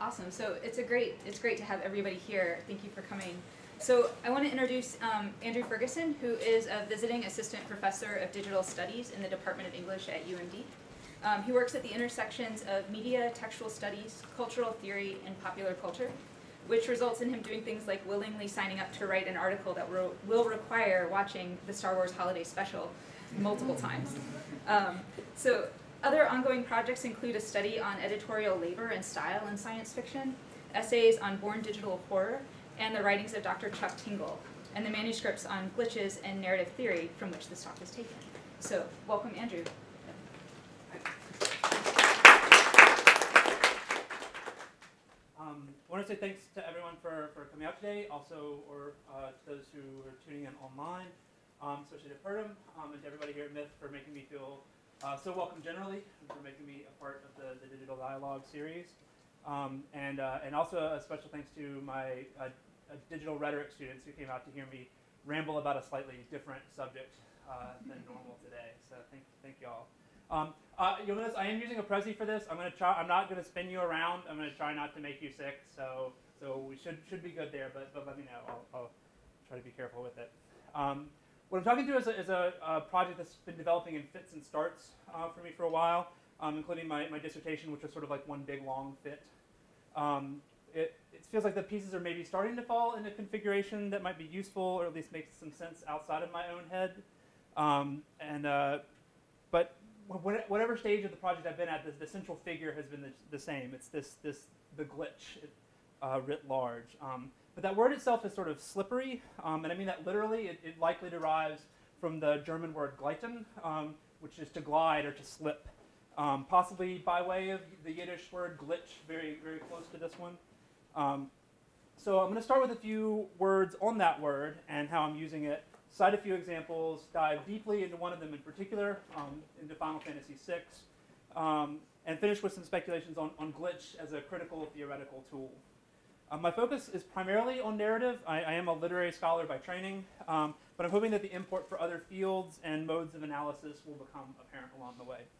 Awesome. So it's great to have everybody here. Thank you for coming. So I want to introduce Andrew Ferguson, who is a visiting assistant professor of digital studies in the Department of English at UMD. He works at the intersections of media, textual studies, cultural theory, and popular culture, which results in him doing things like willingly signing up to write an article that will require watching the Star Wars Holiday Special multiple times. So other ongoing projects include a study on editorial labor and style in science fiction, essays on born digital horror, and the writings of Dr. Chuck Tingle, and the manuscripts on glitches and narrative theory from which this talk is taken. So, welcome, Andrew. I want to say thanks to everyone for coming out today, also to those who are tuning in online, especially to Purdom, and to everybody here at Myth for making me feel so welcome generally, and for making me a part of the Digital Dialogue series. And also a special thanks to my digital rhetoric students who came out to hear me ramble about a slightly different subject than normal today. So thank you all. You'll notice I am using a Prezi for this. I'm not going to spin you around. I'm going to try not to make you sick. So we should be good there. But let me know. I'll try to be careful with it. What I'm talking to is a project that's been developing in fits and starts for me for a while, including my dissertation, which was sort of like one big long fit. It feels like the pieces are maybe starting to fall into configuration that might be useful, or at least makes some sense outside of my own head. But whatever stage of the project I've been at, the central figure has been the same. It's the glitch writ large. But that word itself is sort of slippery, and I mean that literally. It likely derives from the German word gleiten, which is to glide or to slip, possibly by way of the Yiddish word glitch, very, very close to this one. So I'm going to start with a few words on that word and how I'm using it, cite a few examples, dive deeply into one of them in particular, into Final Fantasy VI, and finish with some speculations on glitch as a critical theoretical tool. My focus is primarily on narrative. I am a literary scholar by training, but I'm hoping that the import for other fields and modes of analysis will become apparent along the way.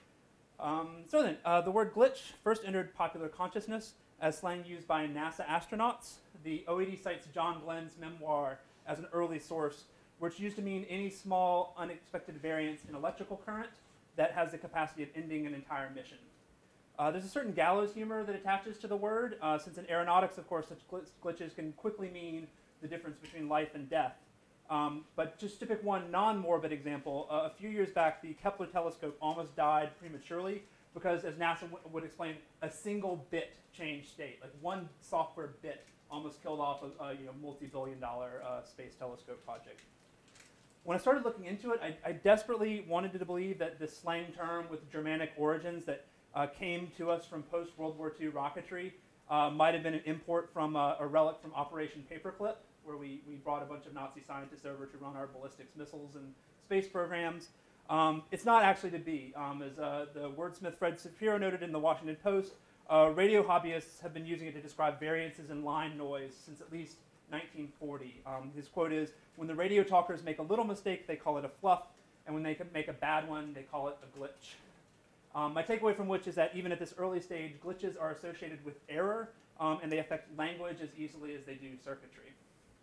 So then, the word glitch first entered popular consciousness as slang used by NASA astronauts. The OED cites John Glenn's memoir as an early source, which used to mean any small, unexpected variance in electrical current that has the capacity of ending an entire mission. There's a certain gallows humor that attaches to the word, since in aeronautics, of course, such glitches can quickly mean the difference between life and death. But just to pick one non-morbid example, a few years back, the Kepler telescope almost died prematurely because, as NASA would explain, a single bit changed state. Like one software bit almost killed off a multi-billion-dollar space telescope project. When I started looking into it, I desperately wanted to believe that this slang term with Germanic origins that came to us from post-World War II rocketry might have been an import from a relic from Operation Paperclip, where we brought a bunch of Nazi scientists over to run our ballistics missiles and space programs. It's not actually to be. As the wordsmith Fred Shapiro noted in the Washington Post, radio hobbyists have been using it to describe variances in line noise since at least 1940. His quote is, "When the radio talkers make a little mistake, they call it a fluff, and when they make a bad one, they call it a glitch." My takeaway from which is that even at this early stage, glitches are associated with error, and they affect language as easily as they do circuitry.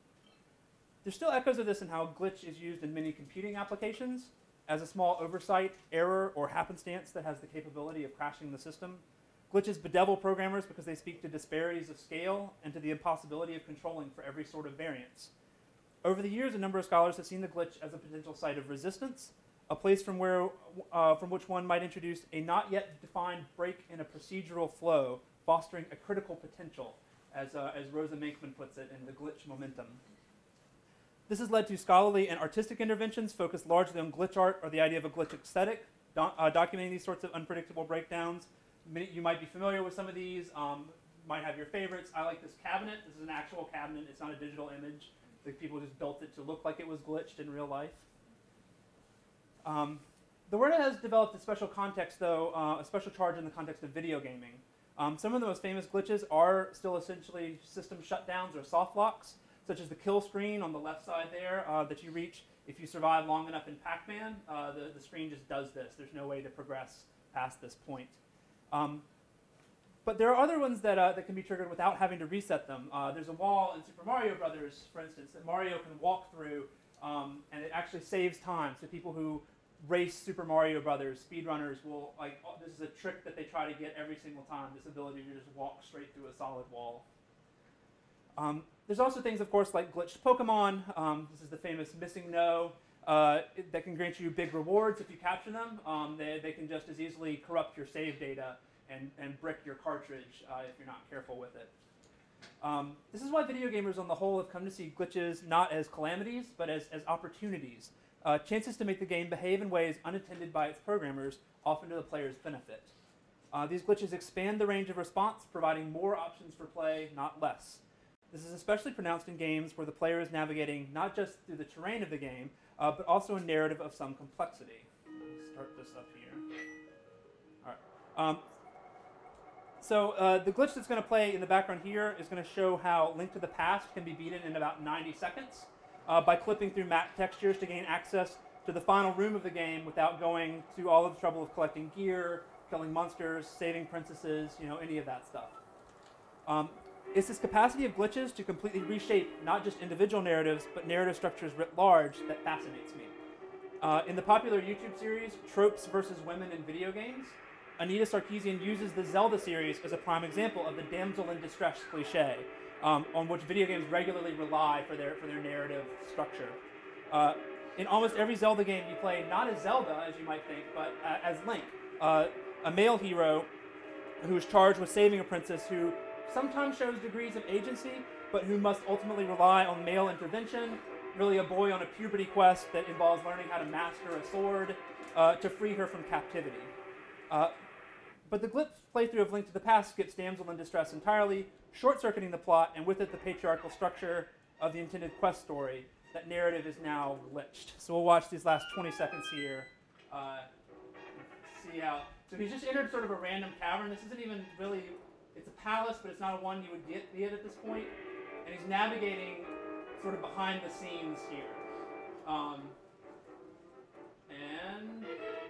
There's still echoes of this in how glitch is used in many computing applications as a small oversight, error, or happenstance that has the capability of crashing the system. Glitches bedevil programmers because they speak to disparities of scale and to the impossibility of controlling for every sort of variance. Over the years, a number of scholars have seen the glitch as a potential site of resistance, a place from which one might introduce a not yet defined break in a procedural flow, fostering a critical potential, as Rosa Menkman puts it in The Glitch Momentum. This has led to scholarly and artistic interventions focused largely on glitch art or the idea of a glitch aesthetic, documenting these sorts of unpredictable breakdowns. You might be familiar with some of these, might have your favorites. I like this cabinet. This is an actual cabinet. It's not a digital image. Like people just built it to look like it was glitched in real life. The word has developed a special context, though, a special charge in the context of video gaming. Some of the most famous glitches are still essentially system shutdowns or soft locks, such as the kill screen on the left side there that you reach if you survive long enough in Pac-Man. The screen just does this. There's no way to progress past this point. But there are other ones that can be triggered without having to reset them. There's a wall in Super Mario Brothers, for instance, that Mario can walk through, and it actually saves time. So people who race Super Mario Brothers, speedrunners, will this is a trick that they try to get every single time. This ability to just walk straight through a solid wall. There's also things, of course, like glitched Pokemon. This is the famous Missing No that can grant you big rewards if you capture them. They can just as easily corrupt your save data and brick your cartridge if you're not careful with it. This is why video gamers on the whole have come to see glitches not as calamities, but as opportunities. Chances to make the game behave in ways unintended by its programmers, often to the player's benefit. These glitches expand the range of response, providing more options for play, not less. This is especially pronounced in games where the player is navigating not just through the terrain of the game, but also a narrative of some complexity. Let's start this up here. All right. So the glitch that's going to play in the background here is going to show how Link to the Past can be beaten in about 90 seconds by clipping through map textures to gain access to the final room of the game without going to all of the trouble of collecting gear, killing monsters, saving princesses, any of that stuff. It's this capacity of glitches to completely reshape not just individual narratives, but narrative structures writ large that fascinates me. In the popular YouTube series, Tropes versus Women in Video Games, Anita Sarkeesian uses the Zelda series as a prime example of the damsel in distress cliche, on which video games regularly rely for their narrative structure. In almost every Zelda game you play, not as Zelda, as you might think, but as Link, a male hero who is charged with saving a princess who sometimes shows degrees of agency, but who must ultimately rely on male intervention, really a boy on a puberty quest that involves learning how to master a sword to free her from captivity. But the glitch playthrough of Link to the Past skips damsel in distress entirely, short-circuiting the plot, and with it the patriarchal structure of the intended quest story. That narrative is now glitched. So we'll watch these last 20 seconds here. See how... So he's just entered sort of a random cavern. This isn't even really... It's a palace, but it's not a one you would be at this point. And he's navigating sort of behind the scenes here. And...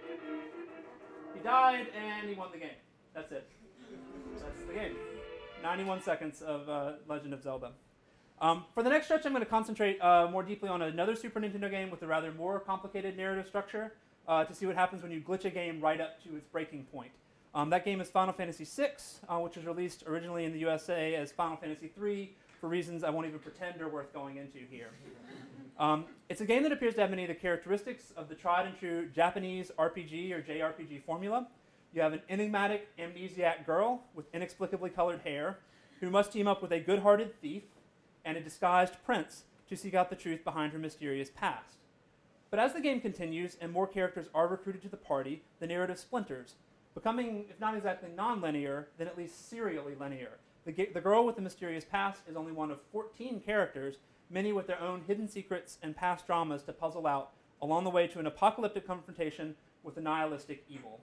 he died, and he won the game. That's it. That's the game. 91 seconds of Legend of Zelda. For the next stretch, I'm going to concentrate more deeply on another Super Nintendo game with a rather more complicated narrative structure to see what happens when you glitch a game right up to its breaking point. That game is Final Fantasy VI, which was released originally in the USA as Final Fantasy III for reasons I won't even pretend are worth going into here. It's a game that appears to have many of the characteristics of the tried and true Japanese RPG or JRPG formula. You have an enigmatic amnesiac girl with inexplicably colored hair who must team up with a good-hearted thief and a disguised prince to seek out the truth behind her mysterious past. But as the game continues and more characters are recruited to the party, the narrative splinters, becoming, if not exactly non-linear, then at least serially linear. The girl with the mysterious past is only one of 14 characters, many with their own hidden secrets and past dramas to puzzle out along the way to an apocalyptic confrontation with a nihilistic evil.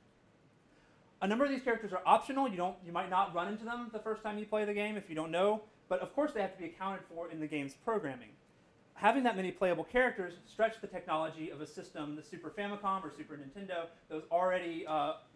A number of these characters are optional. You might not run into them the first time you play the game if you don't know, but of course they have to be accounted for in the game's programming. Having that many playable characters stretched the technology of a system, the Super Famicom or Super Nintendo, that was already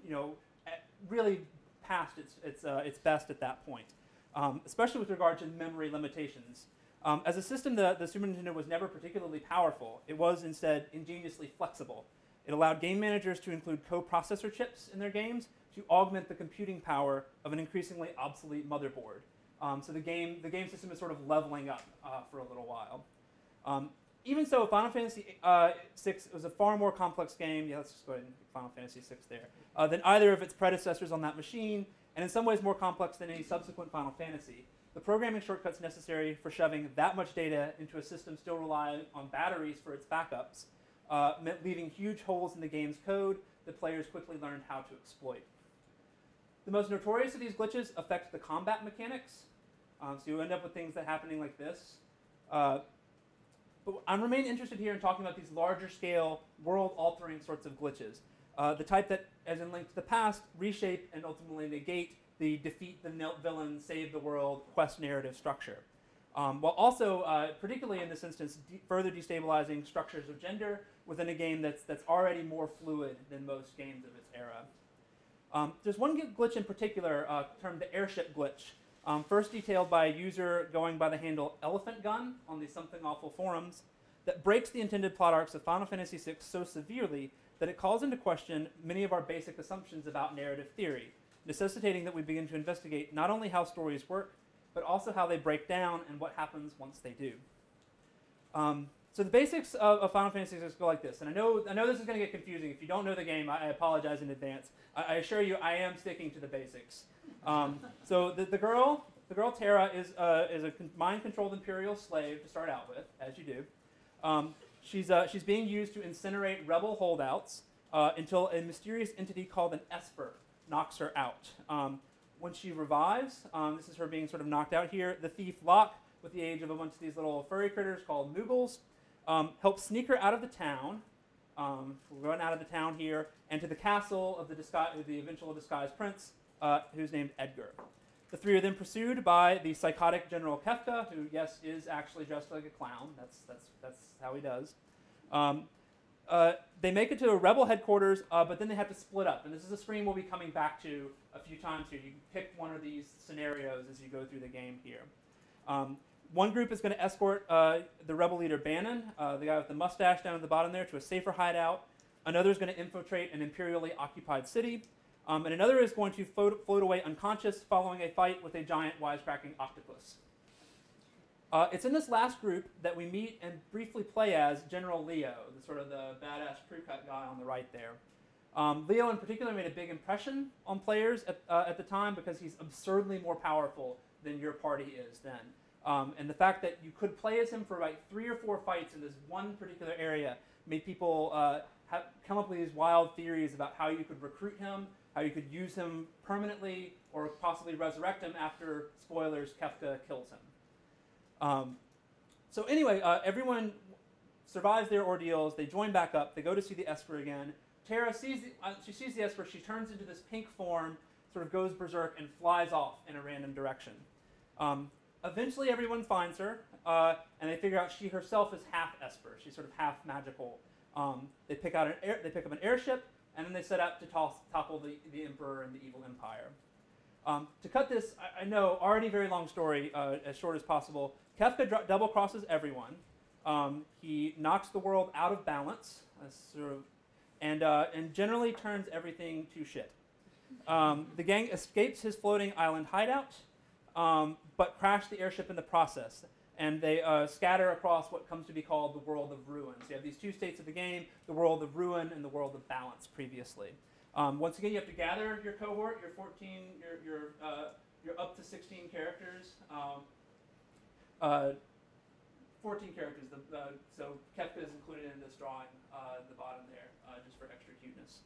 really past its best at that point, especially with regard to memory limitations. As a system, the Super Nintendo was never particularly powerful. It was instead ingeniously flexible. It allowed game managers to include co-processor chips in their games to augment the computing power of an increasingly obsolete motherboard. So the game system is sort of leveling up for a little while. Even so, Final Fantasy VI was a far more complex game. Yeah, let's just go ahead and put Final Fantasy VI there. Than either of its predecessors on that machine, and in some ways more complex than any subsequent Final Fantasy. The programming shortcuts necessary for shoving that much data into a system still relying on batteries for its backups meant leaving huge holes in the game's code that players quickly learned how to exploit. The most notorious of these glitches affect the combat mechanics. So you end up with things that happening like this. But I remain interested here in talking about these larger scale, world-altering sorts of glitches. The type that, as in Link to the Past, reshape and ultimately negate the defeat the villain, save the world quest narrative structure. While also, particularly in this instance, further destabilizing structures of gender within a game that's already more fluid than most games of its era. There's one glitch in particular, termed the airship glitch, first detailed by a user going by the handle Elephant Gun on the Something Awful forums, that breaks the intended plot arcs of Final Fantasy VI so severely that it calls into question many of our basic assumptions about narrative theory, necessitating that we begin to investigate not only how stories work, but also how they break down and what happens once they do. So the basics of Final Fantasy VI go like this, and I know this is going to get confusing. If you don't know the game, I apologize in advance. I assure you, I am sticking to the basics. So the girl Terra is a mind-controlled Imperial slave to start out with, as you do. She's being used to incinerate rebel holdouts until a mysterious entity called an Esper knocks her out. When she revives, this is her being sort of knocked out here, the thief Locke, with the aid of a bunch of these little furry critters called Moogles, helps sneak her out of the town. We're going out of the town here, and to the castle of the eventual disguised prince, who's named Edgar. The three are then pursued by the psychotic General Kefka, who, yes, is actually dressed like a clown. That's how he does. They make it to a rebel headquarters, but then they have to split up. And this is a screen we'll be coming back to a few times here. You can pick one of these scenarios as you go through the game here. One group is going to escort the rebel leader Bannon, the guy with the mustache down at the bottom there, to a safer hideout. Another is going to infiltrate an imperially occupied city. And another is going to float away unconscious following a fight with a giant wisecracking octopus. It's in this last group that we meet and briefly play as General Leo, the badass crew cut guy on the right there. Leo in particular made a big impression on players at the time because he's absurdly more powerful than your party is then. And the fact that you could play as him for like 3 or 4 fights in this one particular area made people come up with these wild theories about how you could recruit him, how you could use him permanently, or possibly resurrect him after, spoilers, Kefka kills him. So anyway, everyone survives their ordeals. They join back up. They go to see the Esper again. Terra sees the Esper. She turns into this pink form, sort of goes berserk, and flies off in a random direction. Eventually, everyone finds her, and they figure out she herself is half Esper. She's sort of half magical. They pick up an airship, and then they set out to topple the Emperor and the evil empire. To cut this, I know, already very long story, as short as possible, Kefka double crosses everyone. He knocks the world out of balance, and generally turns everything to shit. The gang escapes his floating island hideout, but crash the airship in the process. And they scatter across what comes to be called the world of ruins. You have these 2 states of the game, the world of ruin and the world of balance previously. Once again, you have to gather your cohort, your 14, your up to 16 characters. 14 characters, so Kefka is included in this drawing at the bottom there, just for extra cuteness.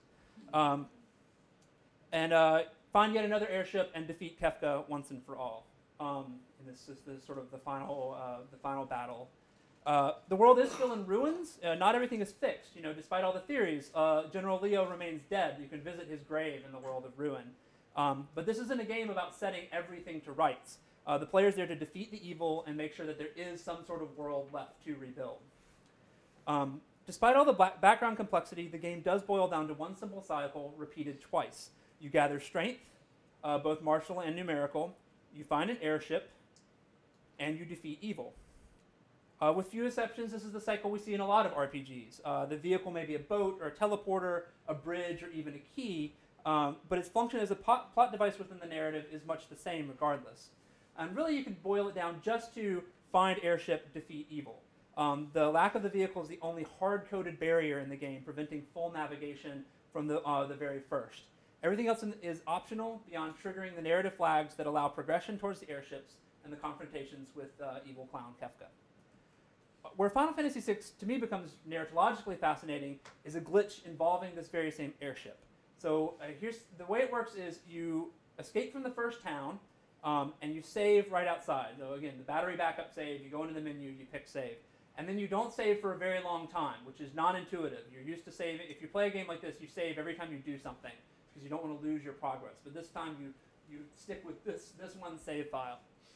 And find yet another airship and defeat Kefka once and for all. And this is sort of the final battle. The world is still in ruins. Not everything is fixed. Despite all the theories, General Leo remains dead. You can visit his grave in the world of ruin. But this isn't a game about setting everything to rights. The player's there to defeat the evil and make sure that there is some sort of world left to rebuild. Despite all the background complexity, the game does boil down to one simple cycle repeated twice. You gather strength, both martial and numerical. You find an airship, and you defeat evil. With few exceptions, this is the cycle we see in a lot of RPGs. The vehicle may be a boat or a teleporter, a bridge, or even a key, but its function as a plot device within the narrative is much the same regardless. And really, you can boil it down just to find airship, defeat evil. The lack of the vehicle is the only hard-coded barrier in the game, preventing full navigation from the very first. Everything else is optional beyond triggering the narrative flags that allow progression towards the airships and the confrontations with evil clown Kefka. Where Final Fantasy VI, to me, becomes narratologically fascinating is a glitch involving this very same airship. So here's the way it works is you escape from the first town, and you save right outside. So again, the battery backup save, you go into the menu, you pick save. And then you don't save for a very long time, which is non-intuitive. You're used to saving. If you play a game like this, you save every time you do something, because you don't want to lose your progress. But this time you stick with this one save file.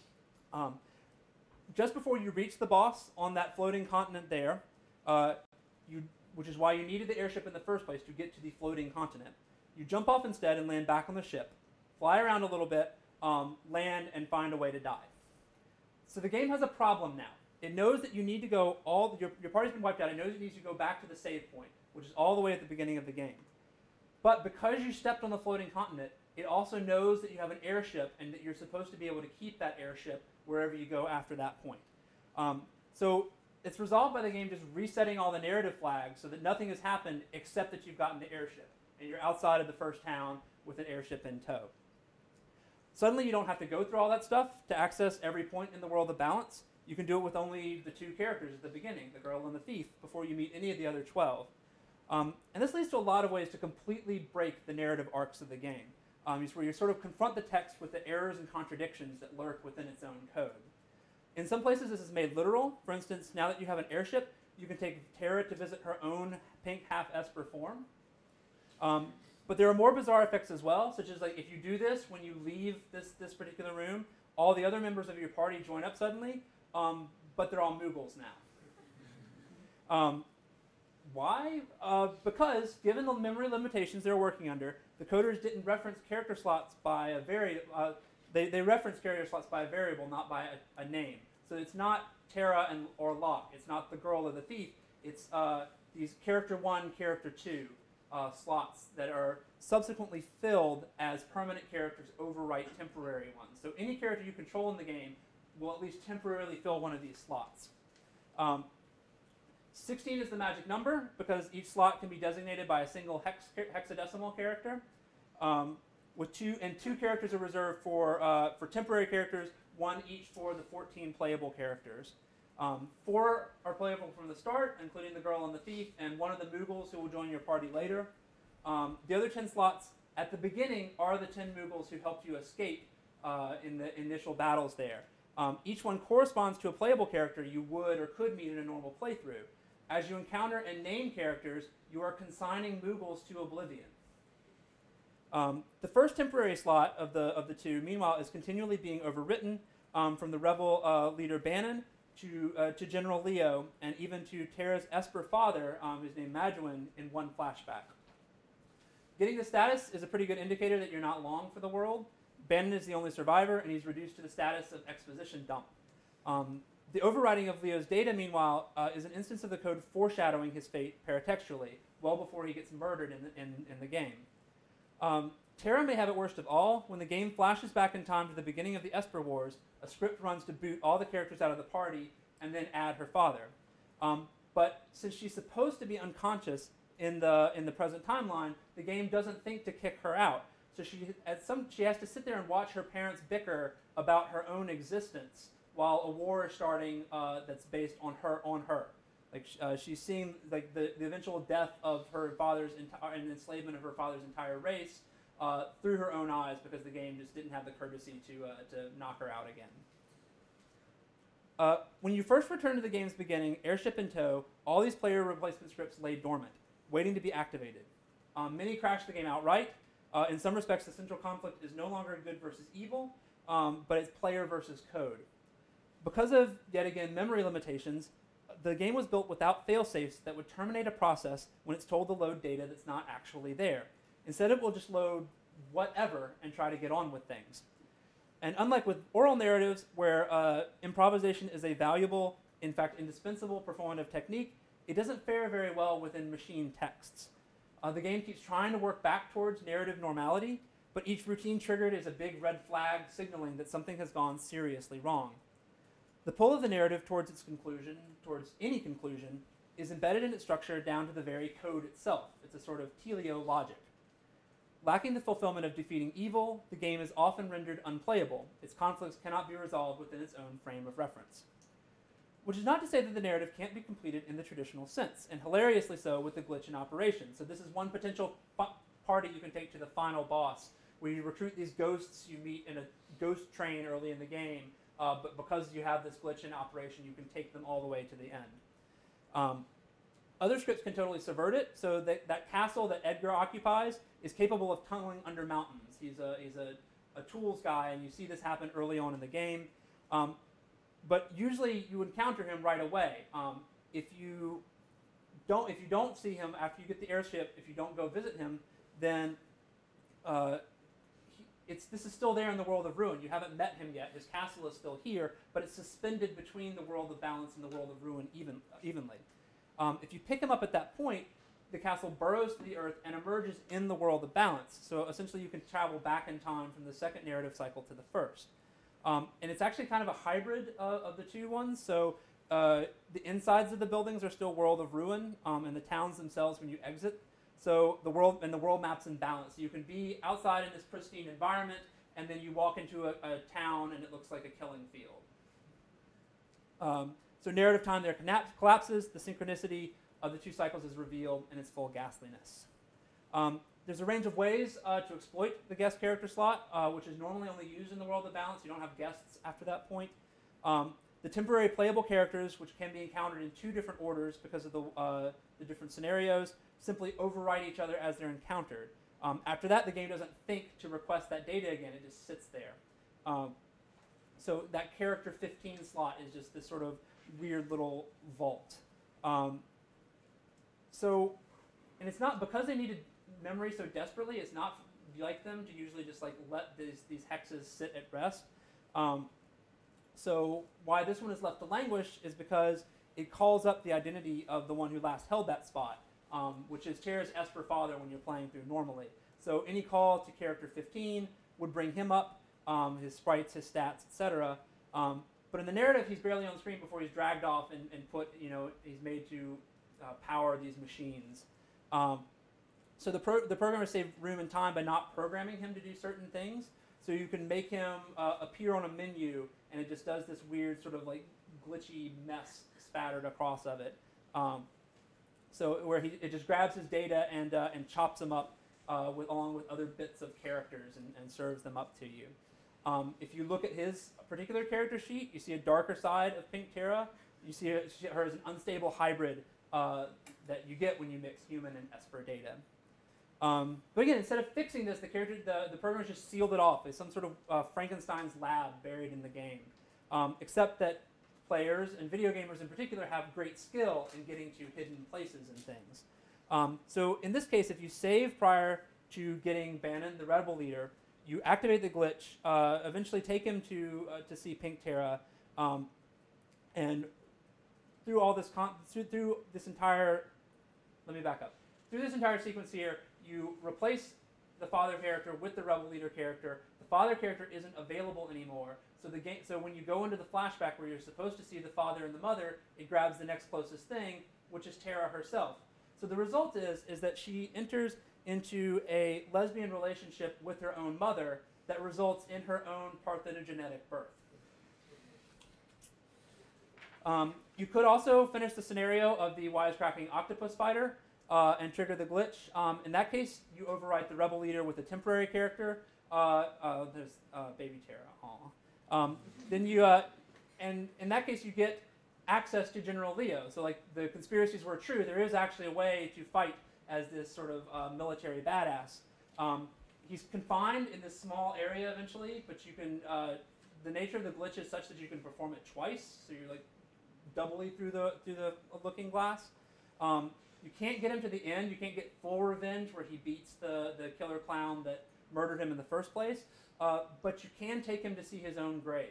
Just before you reach the boss on that floating continent there, which is why you needed the airship in the first place to get to the floating continent, You jump off instead and land back on the ship, fly around a little bit, land, and find a way to die. So the game has a problem now. It knows that you need to go your party's been wiped out. It knows it needs to go back to the save point, which is all the way at the beginning of the game. But because you stepped on the floating continent, it also knows that you have an airship and that you're supposed to be able to keep that airship wherever you go after that point. So it's resolved by the game just resetting all the narrative flags so that nothing has happened except that you've gotten the airship. And you're outside of the first town with an airship in tow. Suddenly you don't have to go through all that stuff to access every point in the world of balance. You can do it with only the two characters at the beginning, the girl and the thief, before you meet any of the other 12. And this leads to a lot of ways to completely break the narrative arcs of the game, where you sort of confront the text with the errors and contradictions that lurk within its own code. In some places this is made literal. For instance, now that you have an airship, you can take Terra to visit her own pink half-Esper form. But there are more bizarre effects as well, such as like if you do this, when you leave this particular room, all the other members of your party join up suddenly, but they're all Moogles now. Why? Because given the memory limitations they're working under, the coders didn't reference character slots by a they reference character slots by a variable, not by a name. So it's not Terra or Locke. It's not the girl or the thief. It's these character 1, character 2 slots that are subsequently filled as permanent characters overwrite temporary ones. So any character you control in the game will at least temporarily fill one of these slots. 16 is the magic number because each slot can be designated by a single hexadecimal character. With two characters are reserved for temporary characters, one each for the 14 playable characters. 4 are playable from the start, including the girl and the thief, and one of the Moogles who will join your party later. The other 10 slots at the beginning are the 10 Moogles who helped you escape in the initial battles there. Each one corresponds to a playable character you would or could meet in a normal playthrough. As you encounter and name characters, you are consigning Moogles to oblivion. The first temporary slot of the two, meanwhile, is continually being overwritten from the rebel leader Bannon to General Leo, and even to Terra's Esper father, who's named Maduin, in one flashback. Getting the status is a pretty good indicator that you're not long for the world. Bannon is the only survivor, and he's reduced to the status of exposition dump. The overwriting of Leo's data, meanwhile, is an instance of the code foreshadowing his fate paratextually, well before he gets murdered in the game. Terra may have it worst of all. When the game flashes back in time to the beginning of the Esper Wars, a script runs to boot all the characters out of the party and then add her father. But since she's supposed to be unconscious in the present timeline, the game doesn't think to kick her out. So she has to sit there and watch her parents bicker about her own existence while a war is starting that's based on her. Like she's seeing like the eventual death of her father's and enslavement of her father's entire race through her own eyes because the game just didn't have the courtesy to knock her out again. When you first return to the game's beginning, airship in tow, all these player replacement scripts lay dormant, waiting to be activated. Many crash the game outright. In some respects, the central conflict is no longer good versus evil, but it's player versus code. Because of, yet again, memory limitations, the game was built without failsafes that would terminate a process when it's told to load data that's not actually there. Instead, it will just load whatever and try to get on with things. And unlike with oral narratives, where improvisation is a valuable, in fact indispensable performative technique, it doesn't fare very well within machine texts. The game keeps trying to work back towards narrative normality, but each routine triggered is a big red flag signaling that something has gone seriously wrong. The pull of the narrative towards its conclusion, towards any conclusion, is embedded in its structure down to the very code itself. It's a sort of teleologic. Lacking the fulfillment of defeating evil, the game is often rendered unplayable. Its conflicts cannot be resolved within its own frame of reference. Which is not to say that the narrative can't be completed in the traditional sense, and hilariously so with the glitch in operation. So this is one potential party you can take to the final boss, where you recruit these ghosts you meet in a ghost train early in the game, but because you have this glitch in operation, you can take them all the way to the end. Other scripts can totally subvert it, so that castle that Edgar occupies is capable of tunneling under mountains. He's a tools guy, and you see this happen early on in the game. But usually you encounter him right away. If you don't see him after you get the airship, if you don't go visit him, then this is still there in the world of ruin. You haven't met him yet. His castle is still here, but it's suspended between the world of balance and the world of ruin evenly. If you pick him up at that point, the castle burrows to the earth and emerges in the world of balance. So essentially you can travel back in time from the second narrative cycle to the first. And it's actually kind of a hybrid of the two ones. So the insides of the buildings are still world of ruin, and the towns themselves when you exit. So the world map's in balance. So you can be outside in this pristine environment, and then you walk into a town and it looks like a killing field. So narrative time there collapses, the synchronicity of the two cycles is revealed in its full ghastliness. There's a range of ways to exploit the guest character slot, which is normally only used in the world of balance. You don't have guests after that point. The temporary playable characters, which can be encountered in two different orders because of the different scenarios, simply overwrite each other as they're encountered. After that, the game doesn't think to request that data again. It just sits there. So that character 15 slot is just this sort of weird little vault. And it's not because they needed memory so desperately. It's not like them to usually just like let these hexes sit at rest. So why this one is left to languish is because it calls up the identity of the one who last held that spot, which is Terra's Esper father when you're playing through normally. So any call to character 15 would bring him up, his sprites, his stats, etc. But in the narrative, he's barely on screen before he's dragged off and put, he's made to power these machines. So the programmers save room and time by not programming him to do certain things. So you can make him appear on a menu, and it just does this weird sort of like glitchy mess spattered across of it. So where it just grabs his data and chops them up along with other bits of characters and serves them up to you. If you look at his particular character sheet, you see a darker side of Pink Terra. You see her as an unstable hybrid that you get when you mix human and Esper data. But again, instead of fixing this, the programmers just sealed it off as some sort of Frankenstein's lab buried in the game. Except that players, and video gamers in particular, have great skill in getting to hidden places and things. So in this case, if you save prior to getting Bannon, the rebel leader, you activate the glitch, eventually take him to see Pink Terra, and through all this through this entire, let me back up. Through this entire sequence here, you replace the father character with the rebel leader character. The father character isn't available anymore, so when you go into the flashback where you're supposed to see the father and the mother, it grabs the next closest thing, which is Terra herself. So the result is that she enters into a lesbian relationship with her own mother that results in her own parthenogenetic birth. You could also finish the scenario of the wisecracking octopus fighter and trigger the glitch. In that case, you overwrite the rebel leader with a temporary character. There's baby Terra. Then you, and in that case, you get access to General Leo. So like the conspiracies were true, there is actually a way to fight as this sort of military badass. He's confined in this small area eventually, but you can, the nature of the glitch is such that you can perform it twice, so you're like doubly through the looking glass. You can't get him to the end, you can't get full revenge where he beats the killer clown that murdered him in the first place, but you can take him to see his own grave.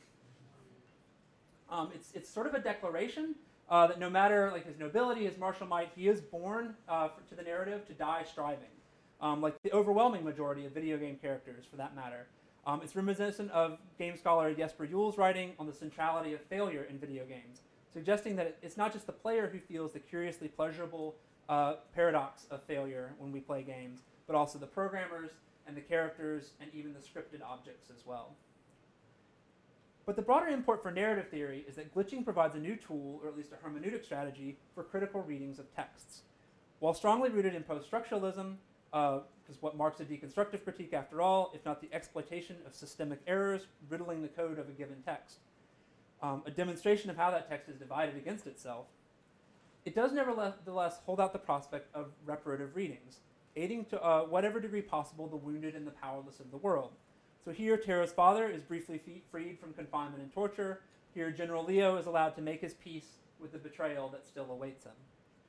It's sort of a declaration that no matter like his nobility, his martial might, he is born to the narrative to die striving, like the overwhelming majority of video game characters, for that matter. It's reminiscent of game scholar Jesper Juhl's writing on the centrality of failure in video games, suggesting that it's not just the player who feels the curiously pleasurable paradox of failure when we play games, but also the programmers and the characters and even the scripted objects as well. But the broader import for narrative theory is that glitching provides a new tool, or at least a hermeneutic strategy, for critical readings of texts. While strongly rooted in post-structuralism, is what marks a deconstructive critique after all, if not the exploitation of systemic errors riddling the code of a given text. A demonstration of how that text is divided against itself. It does nevertheless hold out the prospect of reparative readings, aiding to whatever degree possible the wounded and the powerless of the world. So here, Terra's father is briefly freed from confinement and torture. Here, General Leo is allowed to make his peace with the betrayal that still awaits him.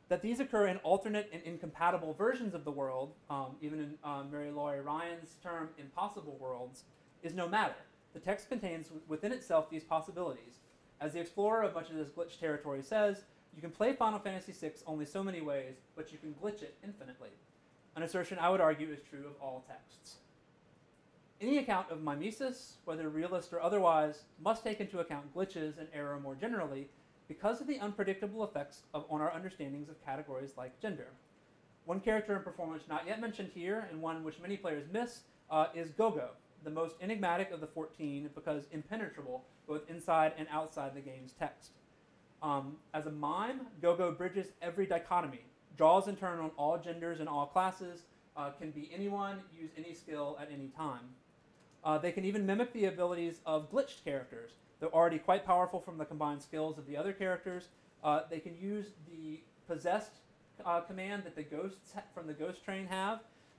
That these occur in alternate and incompatible versions of the world, even in Mary Laurie Ryan's term, impossible worlds, is no matter. The text contains within itself these possibilities. As the explorer of much of this glitch territory says, you can play Final Fantasy VI only so many ways, but you can glitch it infinitely. An assertion I would argue is true of all texts. Any account of mimesis, whether realist or otherwise, must take into account glitches and error more generally because of the unpredictable effects on our understandings of categories like gender. One character and performance not yet mentioned here, and one which many players miss, is Gogo, the most enigmatic of the 14 because impenetrable both inside and outside the game's text. As a mime, Gogo bridges every dichotomy, draws in turn on all genders and all classes, can be anyone, use any skill at any time. They can even mimic the abilities of glitched characters. They're already quite powerful from the combined skills of the other characters. They can use the possessed command that the ghosts from the ghost train have,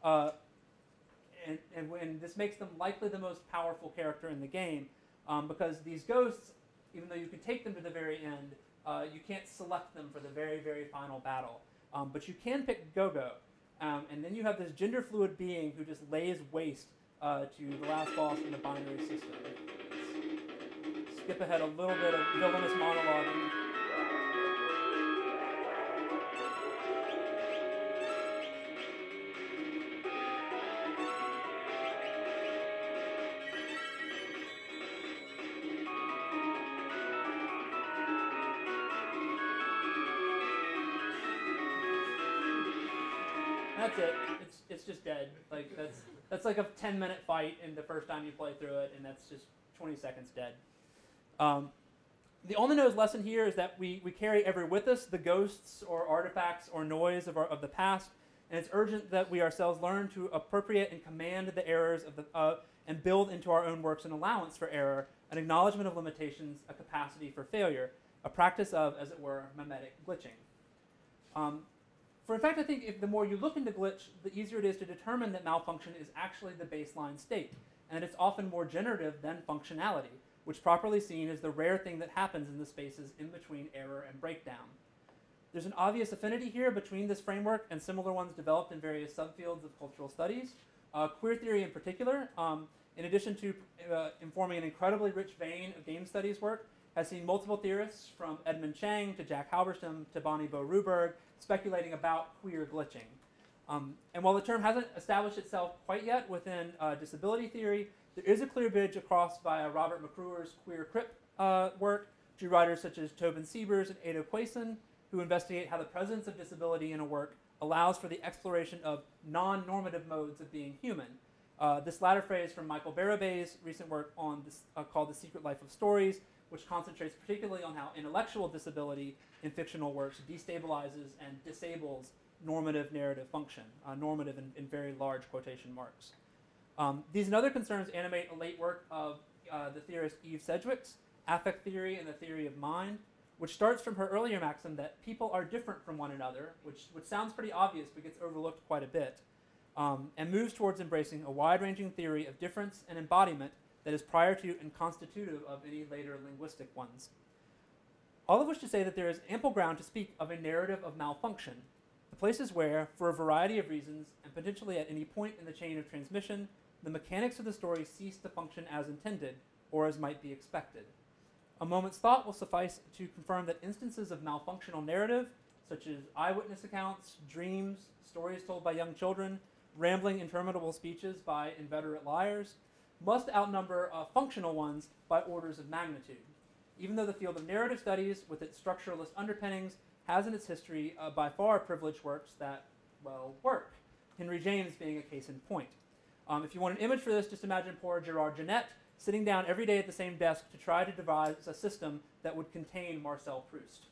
and this makes them likely the most powerful character in the game because these ghosts, even though you can take them to the very end, you can't select them for the very, very final battle. But you can pick Gogo, and then you have this gender-fluid being who just lays waste to the last boss in the binary system. Let's skip ahead a little bit of villainous monologuing. That's it. It's just dead. Like that's like a 10-minute fight, and the first time you play through it, and that's just 20 seconds dead. The on-the-nose lesson here is that we carry ever with us the ghosts or artifacts or noise of the past, and it's urgent that we ourselves learn to appropriate and command the errors of and build into our own works an allowance for error, an acknowledgement of limitations, a capacity for failure, a practice of, as it were, mimetic glitching. For in fact, I think if the more you look into glitch, the easier it is to determine that malfunction is actually the baseline state, and it's often more generative than functionality, which properly seen is the rare thing that happens in the spaces in between error and breakdown. There's an obvious affinity here between this framework and similar ones developed in various subfields of cultural studies. Queer theory in particular, in addition to informing an incredibly rich vein of game studies work, has seen multiple theorists from Edmund Chang to Jack Halberstam to Bonnie Bo Ruberg speculating about queer glitching. And while the term hasn't established itself quite yet within disability theory, there is a clear bridge across via Robert McCruer's queer crypt work to writers such as Tobin Siebers and Ada Quason, who investigate how the presence of disability in a work allows for the exploration of non-normative modes of being human. This latter phrase from Michael Barabay's recent work on this, called The Secret Life of Stories, which concentrates particularly on how intellectual disability in fictional works destabilizes and disables normative narrative function, normative in very large quotation marks. These and other concerns animate a late work of the theorist Eve Sedgwick's affect theory and the theory of mind, which starts from her earlier maxim that people are different from one another, which sounds pretty obvious but gets overlooked quite a bit, and moves towards embracing a wide-ranging theory of difference and embodiment that is prior to and constitutive of any later linguistic ones. All of which to say that there is ample ground to speak of a narrative of malfunction, the places where, for a variety of reasons, and potentially at any point in the chain of transmission, the mechanics of the story cease to function as intended, or as might be expected. A moment's thought will suffice to confirm that instances of malfunctional narrative, such as eyewitness accounts, dreams, stories told by young children, rambling interminable speeches by inveterate liars, must outnumber functional ones by orders of magnitude, even though the field of narrative studies, with its structuralist underpinnings, has in its history by far privileged works that, well, work. Henry James being a case in point. If you want an image for this, just imagine poor Gerard Genette sitting down every day at the same desk to try to devise a system that would contain Marcel Proust.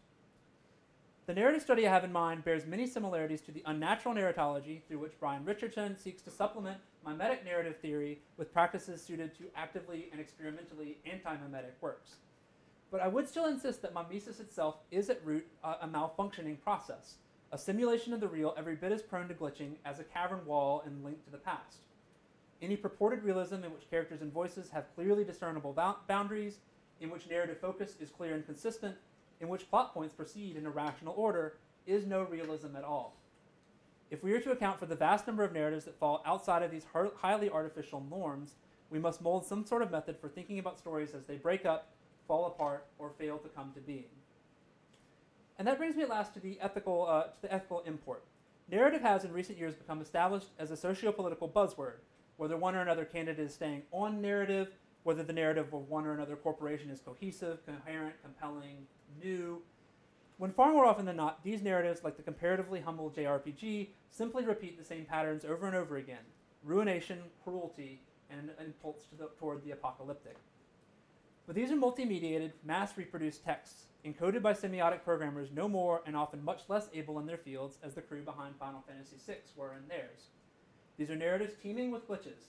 The narrative study I have in mind bears many similarities to the unnatural narratology through which Brian Richardson seeks to supplement mimetic narrative theory with practices suited to actively and experimentally anti-mimetic works. But I would still insist that mimesis itself is at root a malfunctioning process, a simulation of the real every bit as prone to glitching as a cavern wall and link to the past. Any purported realism in which characters and voices have clearly discernible boundaries, in which narrative focus is clear and consistent, in which plot points proceed in a rational order, is no realism at all. If we are to account for the vast number of narratives that fall outside of these highly artificial norms, we must mold some sort of method for thinking about stories as they break up, fall apart, or fail to come to being. And that brings me at last to the ethical import. Narrative has in recent years become established as a socio-political buzzword, whether one or another candidate is staying on narrative, whether the narrative of one or another corporation is cohesive, coherent, compelling, new. When far more often than not, these narratives, like the comparatively humble JRPG, simply repeat the same patterns over and over again: ruination, cruelty, and an impulse toward the apocalyptic. But these are multi-mediated, mass-reproduced texts, encoded by semiotic programmers no more and often much less able in their fields as the crew behind Final Fantasy VI were in theirs. These are narratives teeming with glitches.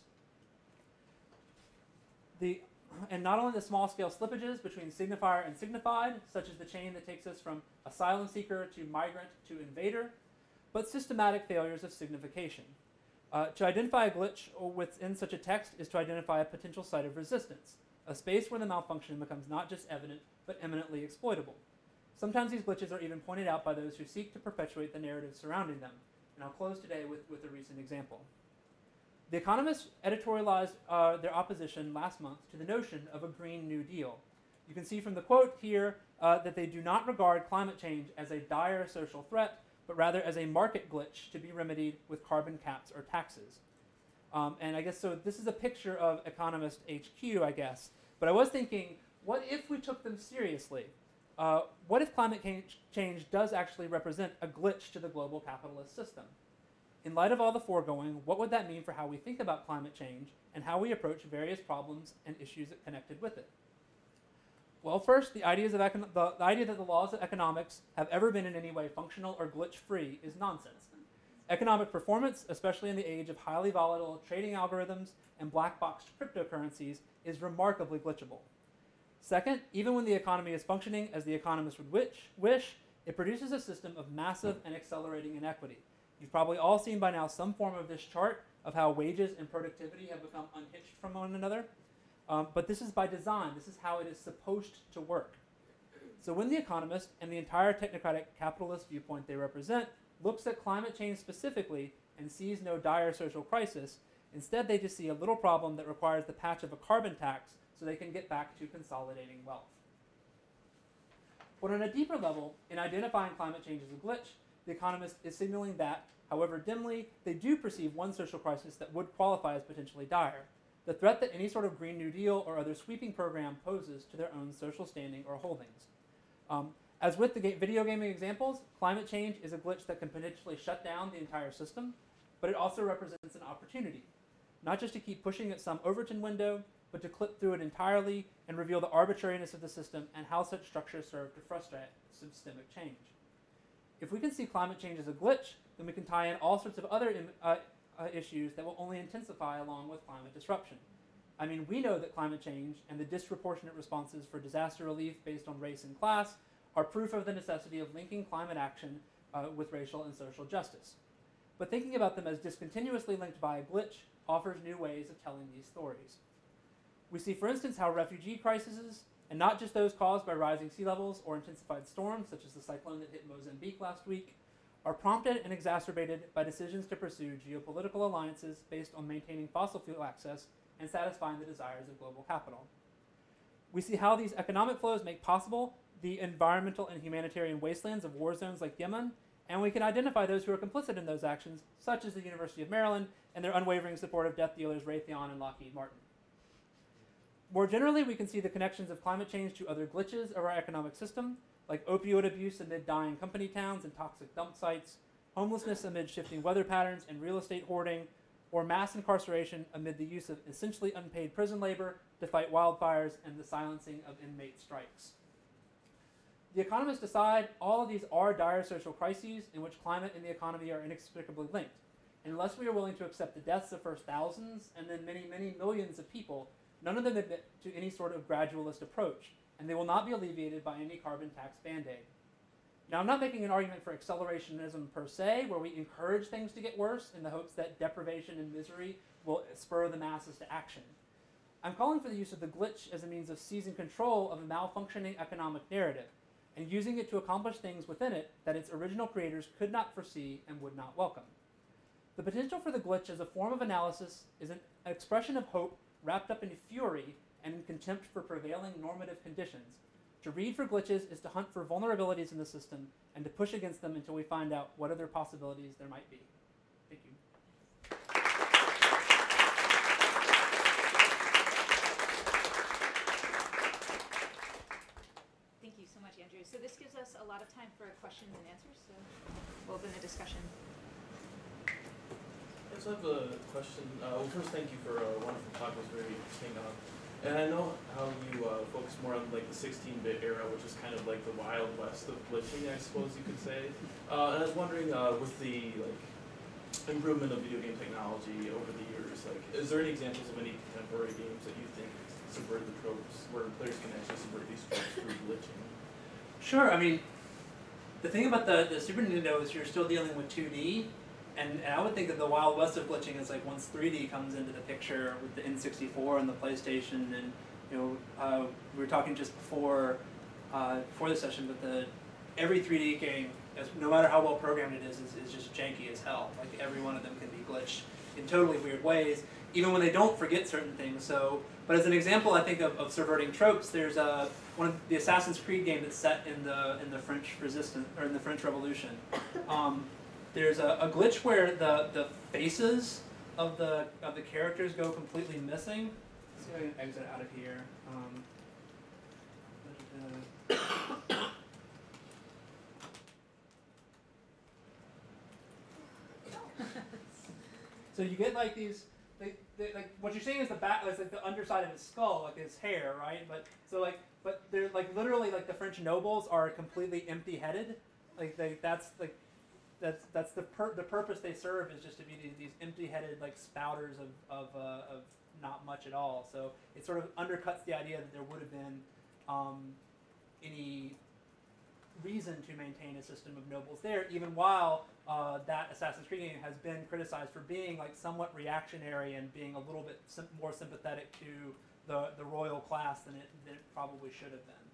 And not only the small-scale slippages between signifier and signified, such as the chain that takes us from asylum seeker to migrant to invader, but systematic failures of signification. To identify a glitch within such a text is to identify a potential site of resistance, a space where the malfunction becomes not just evident, but eminently exploitable. Sometimes these glitches are even pointed out by those who seek to perpetuate the narrative surrounding them, and I'll close today with a recent example. The Economist editorialized their opposition last month to the notion of a Green New Deal. You can see from the quote here that they do not regard climate change as a dire social threat, but rather as a market glitch to be remedied with carbon caps or taxes. And I guess so this is a picture of Economist HQ, I guess. But I was thinking, what if we took them seriously? What if climate change does actually represent a glitch to the global capitalist system? In light of all the foregoing, what would that mean for how we think about climate change and how we approach various problems and issues connected with it? Well, first, the idea that the laws of economics have ever been in any way functional or glitch-free is nonsense. Economic performance, especially in the age of highly volatile trading algorithms and black-boxed cryptocurrencies, is remarkably glitchable. Second, even when the economy is functioning as the economists would wish, it produces a system of massive and accelerating inequity. You've probably all seen by now some form of this chart of how wages and productivity have become unhitched from one another. But this is by design. This is how it is supposed to work. So when The Economist and the entire technocratic capitalist viewpoint they represent looks at climate change specifically and sees no dire social crisis, instead they just see a little problem that requires the patch of a carbon tax so they can get back to consolidating wealth. But on a deeper level, in identifying climate change as a glitch, The Economist is signaling that, however dimly, they do perceive one social crisis that would qualify as potentially dire: the threat that any sort of Green New Deal or other sweeping program poses to their own social standing or holdings. As with the video gaming examples, climate change is a glitch that can potentially shut down the entire system, but it also represents an opportunity, not just to keep pushing at some Overton window, but to clip through it entirely and reveal the arbitrariness of the system and how such structures serve to frustrate systemic change. If we can see climate change as a glitch, then we can tie in all sorts of other issues that will only intensify along with climate disruption. I mean, we know that climate change and the disproportionate responses for disaster relief based on race and class are proof of the necessity of linking climate action with racial and social justice. But thinking about them as discontinuously linked by a glitch offers new ways of telling these stories. We see, for instance, how refugee crises, and not just those caused by rising sea levels or intensified storms, such as the cyclone that hit Mozambique last week, are prompted and exacerbated by decisions to pursue geopolitical alliances based on maintaining fossil fuel access and satisfying the desires of global capital. We see how these economic flows make possible the environmental and humanitarian wastelands of war zones like Yemen, and we can identify those who are complicit in those actions, such as the University of Maryland and their unwavering support of death dealers Raytheon and Lockheed Martin. More generally, we can see the connections of climate change to other glitches of our economic system, like opioid abuse amid dying company towns and toxic dump sites, homelessness amid shifting weather patterns and real estate hoarding, or mass incarceration amid the use of essentially unpaid prison labor to fight wildfires and the silencing of inmate strikes. The economists decide all of these are dire social crises in which climate and the economy are inextricably linked. And unless we are willing to accept the deaths of first thousands and then many, many millions of people, none of them admit to any sort of gradualist approach, and they will not be alleviated by any carbon tax band-aid. Now, I'm not making an argument for accelerationism per se, where we encourage things to get worse in the hopes that deprivation and misery will spur the masses to action. I'm calling for the use of the glitch as a means of seizing control of a malfunctioning economic narrative, and using it to accomplish things within it that its original creators could not foresee and would not welcome. The potential for the glitch as a form of analysis is an expression of hope wrapped up in fury and in contempt for prevailing normative conditions. To read for glitches is to hunt for vulnerabilities in the system and to push against them until we find out what other possibilities there might be. Thank you. Thank you so much, Andrew. So this gives us a lot of time for questions and answers, so we'll open the discussion. Yes, I have a question. Well, first, thank you for a wonderful talk. It was very interesting. And I know how you focus more on like the 16-bit era, which is kind of like the Wild West of glitching, I suppose you could say. And I was wondering, with the improvement of video game technology over the years, is there any examples of any contemporary games that you think subvert the tropes, where players can actually subvert these tropes through glitching? Sure. I mean, the thing about the Super Nintendo is you're still dealing with 2D. And I would think that the Wild West of glitching is like once 3D comes into the picture with the N64 and the PlayStation, and we were talking just before the session, but every 3D game, no matter how well programmed it is just janky as hell. Like every one of them can be glitched in totally weird ways, even when they don't forget certain things. So, but as an example, I think of subverting tropes, there's one of the Assassin's Creed game that's set in the French Resistance or in the French Revolution. There's a glitch where the faces of the characters go completely missing. Let's see if I can exit out of here. So you get like these, like what you're seeing is the back, like the underside of his skull, like his hair, right? But they're like literally like the French nobles are completely empty-headed, That's the purpose they serve is just to be these empty-headed like spouters of not much at all. So it sort of undercuts the idea that there would have been any reason to maintain a system of nobles there, even while that Assassin's Creed game has been criticized for being like somewhat reactionary and being a little bit more sympathetic to the royal class than it probably should have been.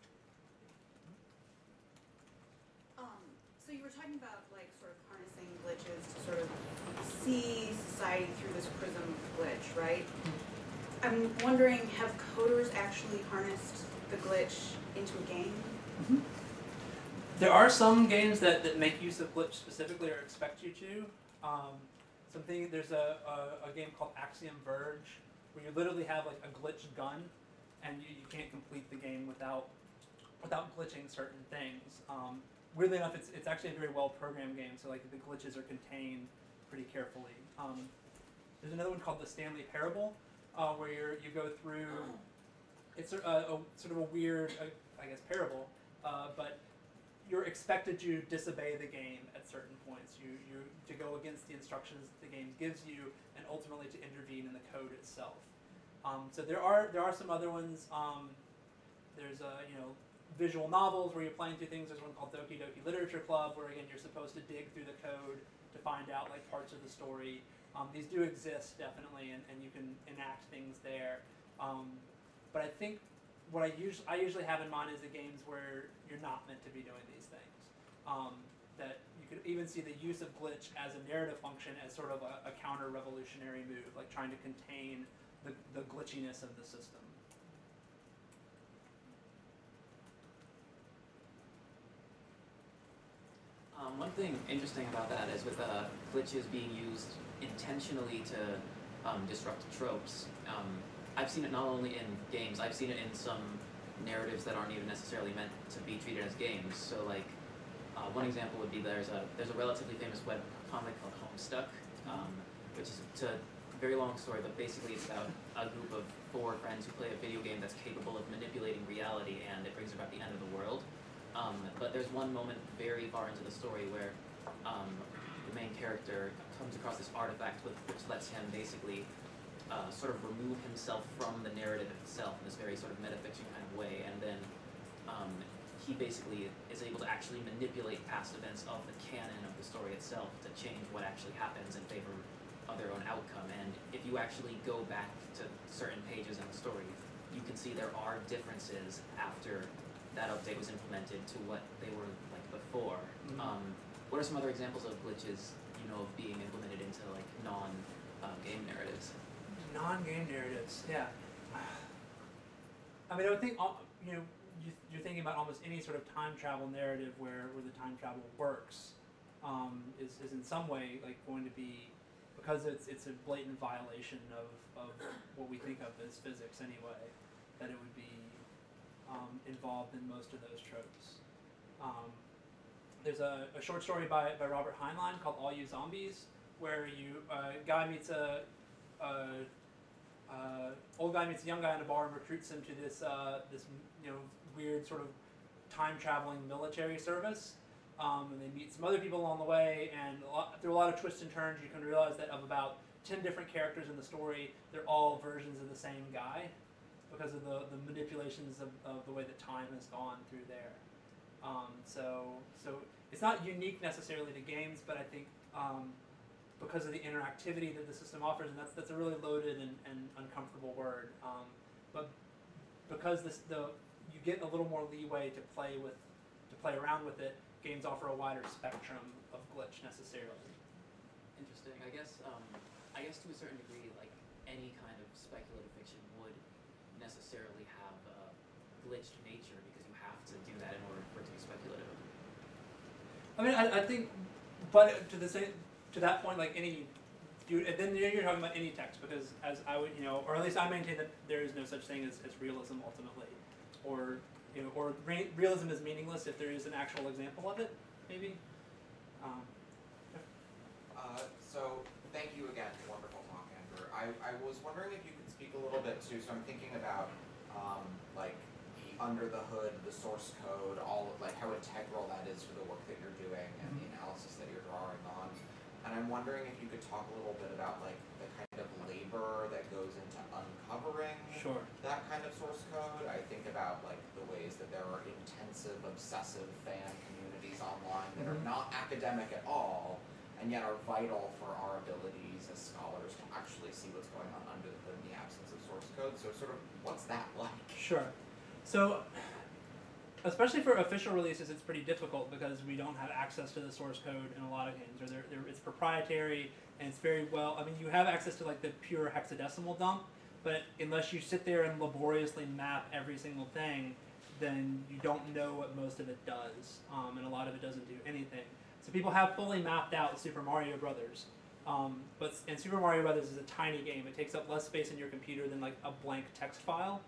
So you were talking about like sort of harnessing glitches to sort of see society through this prism of glitch, right? I'm wondering, have coders actually harnessed the glitch into a game? Mm-hmm. There are some games that make use of glitch specifically or expect you to. There's a game called Axiom Verge where you literally have like a glitch gun and you can't complete the game without glitching certain things. Weirdly enough, it's actually a very well programmed game, so like the glitches are contained pretty carefully. There's another one called the Stanley Parable, where you go through. It's sort of a weird, I guess, parable, but you're expected to disobey the game at certain points. You to go against the instructions the game gives you, and ultimately to intervene in the code itself. So there are some other ones. There's visual novels where you're playing through things. There's one called Doki Doki Literature Club where again you're supposed to dig through the code to find out like parts of the story. These do exist definitely, and you can enact things there. But I think what I usually have in mind is the games where you're not meant to be doing these things. That you could even see the use of glitch as a narrative function as sort of a counter-revolutionary move, like trying to contain the glitchiness of the system. One thing interesting about that is with glitches being used intentionally to disrupt tropes. I've seen it not only in games, I've seen it in some narratives that aren't even necessarily meant to be treated as games. So like, one example would be there's a relatively famous web comic called Homestuck, which is a very long story, but basically it's about a group of 4 friends who play a video game that's capable of manipulating reality, and it brings about the end of the world. But there's one moment very far into the story where the main character comes across this artifact which lets him basically sort of remove himself from the narrative itself in this very sort of metafiction kind of way, and then he basically is able to actually manipulate past events of the canon of the story itself to change what actually happens in favor of their own outcome. And if you actually go back to certain pages in the story, you can see there are differences after that update was implemented to what they were like before. Mhm. What are some other examples of glitches you know of being implemented into like non-game narratives? Non-game narratives, yeah. I mean, I would think, you're thinking about almost any sort of time travel narrative where the time travel works, is in some way like going to be, because it's a blatant violation of what we think of as physics anyway, that it would be involved in most of those tropes. There's a short story by Robert Heinlein called All You Zombies, where a guy meets old guy meets a young guy in a bar and recruits him to this weird sort of time traveling military service, and they meet some other people along the way, and through a lot of twists and turns you can realize that of about 10 different characters in the story, they're all versions of the same guy because of the manipulations of the way that time has gone through there. So it's not unique necessarily to games, but I think because of the interactivity that the system offers, and that's a really loaded and uncomfortable word, but because you get a little more leeway to play around with it, games offer a wider spectrum of glitch necessarily. Interesting. I guess to a certain degree, like any kind of speculative fiction would necessarily have a glitched nature because you have to do that in order for it to be speculative. I mean, I think, but to that point, like and then you're talking about any text, because as I would, or at least I maintain that there is no such thing as realism ultimately, or realism is meaningless if there is an actual example of it, maybe. So thank you again for wonderful talk, Andrew. I was wondering if you could speak a little bit to, so I'm thinking about like the under the hood, the source code, all of like how integral that is for the work that you're doing and the analysis that you're drawing on. And I'm wondering if you could talk a little bit about like the kind of labor that goes into uncovering Sure. that kind of source code. I think about like the ways that there are intensive, obsessive fan communities online that are not academic at all, and yet are vital for our abilities as scholars to actually see what's going on under the hood in the absence of source code. So sort of, what's that like? Sure. So, especially for official releases, it's pretty difficult because we don't have access to the source code in a lot of games, or it's proprietary, and it's very well, I mean, you have access to like the pure hexadecimal dump, but unless you sit there and laboriously map every single thing, then you don't know what most of it does, and a lot of it doesn't do anything. So people have fully mapped out Super Mario Brothers, and Super Mario Brothers is a tiny game. It takes up less space in your computer than like a blank text file,